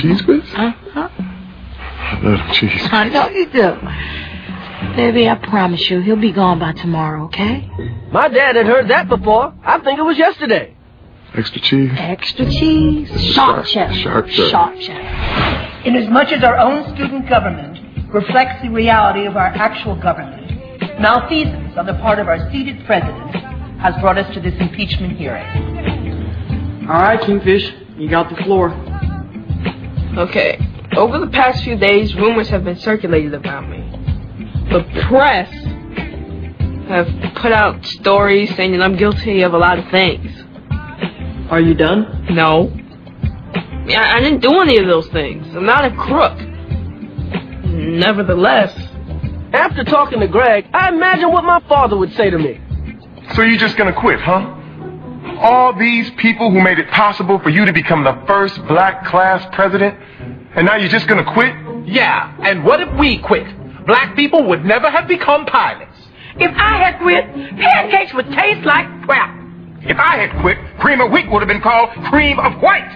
cheese grits? Uh-huh. I love them cheese grits. I know you do. Baby, I promise you, he'll be gone by tomorrow, okay? My dad had heard that before. I think it was yesterday. Extra cheese? Extra cheese. Sharp cheddar. Sharp cheddar. Sharp cheddar. Inasmuch as our own student government reflects the reality of our actual government, malfeasance on the part of our seated president has brought us to this impeachment hearing. All right, Kingfish, you got the floor. Okay. Over the past few days, rumors have been circulated about me. The press have put out stories saying that I'm guilty of a lot of things. Are you done? No. I didn't do any of those things. I'm not a crook. Nevertheless, after talking to Greg, I imagine what my father would say to me. So you're just gonna quit, huh? All these people who made it possible for you to become the first black class president, and now you're just gonna quit? Yeah, and what if we quit? Black people would never have become pilots. If I had quit, pancakes would taste like crap. If I had quit, cream of wheat would have been called cream of white.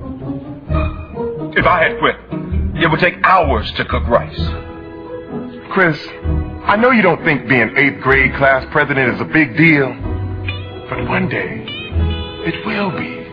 If I had quit, it would take hours to cook rice. Chris, I know you don't think being 8th grade class president is a big deal, but one day, it will be.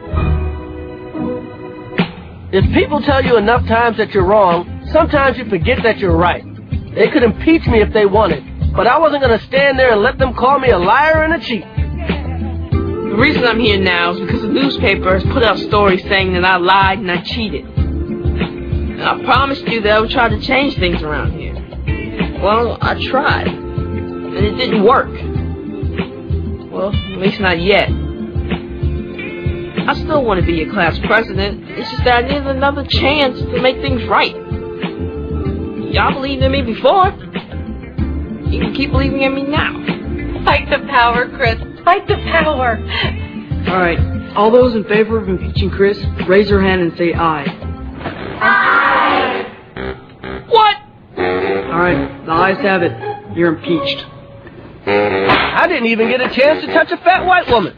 If people tell you enough times that you're wrong, sometimes you forget that you're right. They could impeach me if they wanted, but I wasn't going to stand there and let them call me a liar and a cheat. the reason I'm here now is because the newspaper has put out stories saying that I lied and I cheated. And I promised you that I would try to change things around here. Well, I tried, and it didn't work. Well, at least not yet. I still want to be a class president. It's just that I needed another chance to make things right. Y'all believed in me before. You can keep believing in me now. Fight the power, Chris. Fight the power. Alright, all those in favor of impeaching Chris, raise your hand and say aye. Aye. What? Alright, the ayes have it. You're impeached. I didn't even get a chance to touch a fat white woman.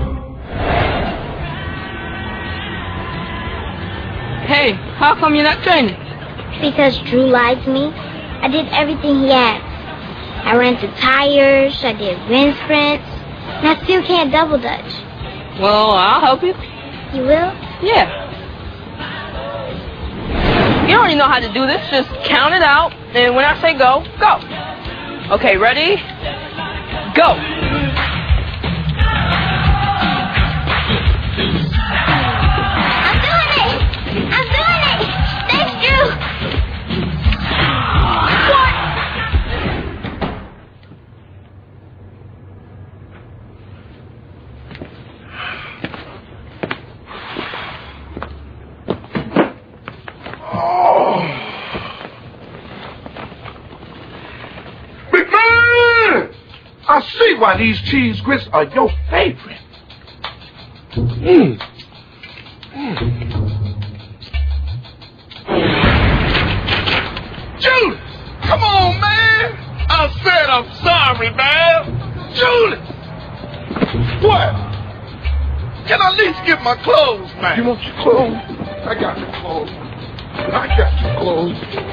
Hey, how come you're not training? Because Drew lied to me. I did everything he asked. I rented tires, I did wind sprints, and I still can't double dutch. Well, I'll help you. You will? Yeah. You already know how to do this. Just count it out, and when I say go, go. Okay, ready? Go. I'm doing it! Thanks, Drew! What? McMahon! I see why these cheese grits are your favorite. Julius! Come on, man! I said I'm sorry, man! Julius! What? Can I at least get my clothes, man? You want your clothes? I got your clothes. I got your clothes.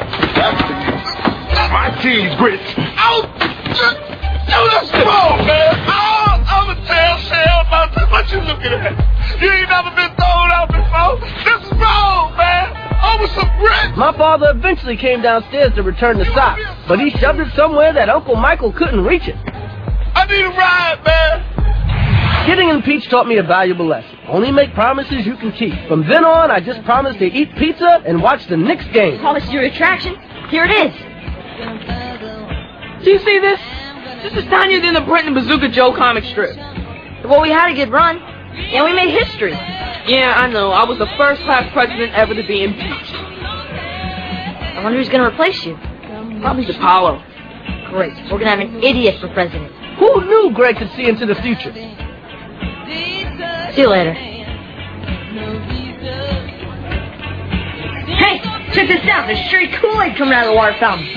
My cheese grits. Oh, Julius, come on, man! I'm a telltale about this. What you looking at? You ain't never been thrown out before. This is wrong, man! Over some grits! My father eventually came downstairs to return the sock, but he shoved it somewhere that Uncle Michael couldn't reach it. I need a ride, man! Getting impeached taught me a valuable lesson. Only make promises you can keep. From then on, I just promised to eat pizza and watch the Knicks game. Call this your attraction? Here it is. Do you see this? This is tinier than the Brent and Bazooka Joe comic strip. Well, we had a good run, and we made history. Yeah, I know. I was the first class president ever to be impeached. I wonder who's going to replace you. Probably Apollo. Great. We're going to have an idiot for president. Who knew Greg could see into the future? See you later. Hey, check this out. There's straight Kool-Aid coming out of the water fountain.